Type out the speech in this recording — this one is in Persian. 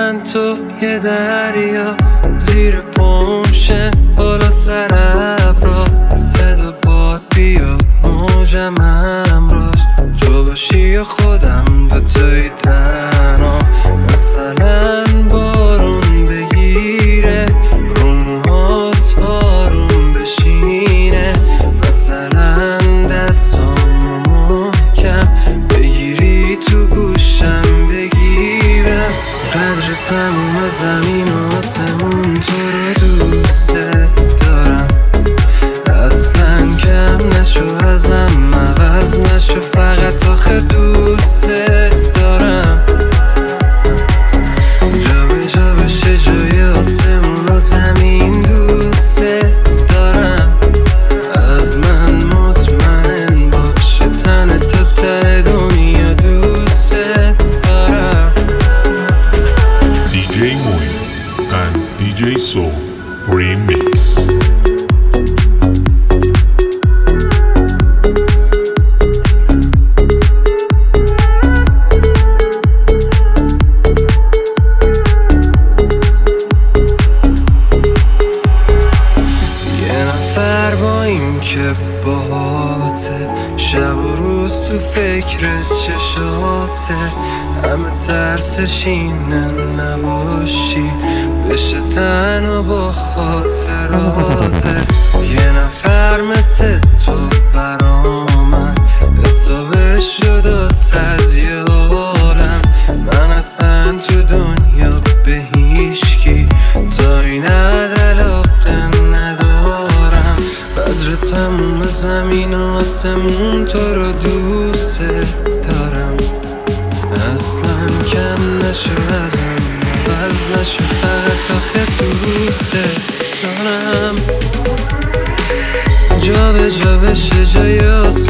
من تو یه دریا، زیر پمشه بالا سر ابرا، صدا باد بیاد موجم امراش، تو باشی یا خودم دوتایی تنها. مثلا بارون بگیره رو موهات آروم بشینه، مثلا دستامو محکم بگیری تو گوشم بگیرم. قدر تموم زمین و آسمون تو رو دوست دارم، اصلا کم نشو ازم عوض نشو، فقط آخه دوست دارم. جا به جا بشه جای آسمون و زمین، دوست دارم. از من مطمئن باشه تن تا ته دنیا دوست دارم. DJ Moin and DJ Soul Remix. با این که باهاته، شب و روز تو فکر چشاته، همه ترسش اینه نباشی بشه تنها با خاطراته. یه نفر مثل تو برا من حسابش شد از یه عالم، من اصلا تو دنیا به هیچکی تا این علاقه ندارم. قدر تموم زمین و آسمون تو رو دوست دارم، اصلا کم نشو ازم عوض نشو، فقط آخه دوست دارم. جا به جا بشه جای آسمون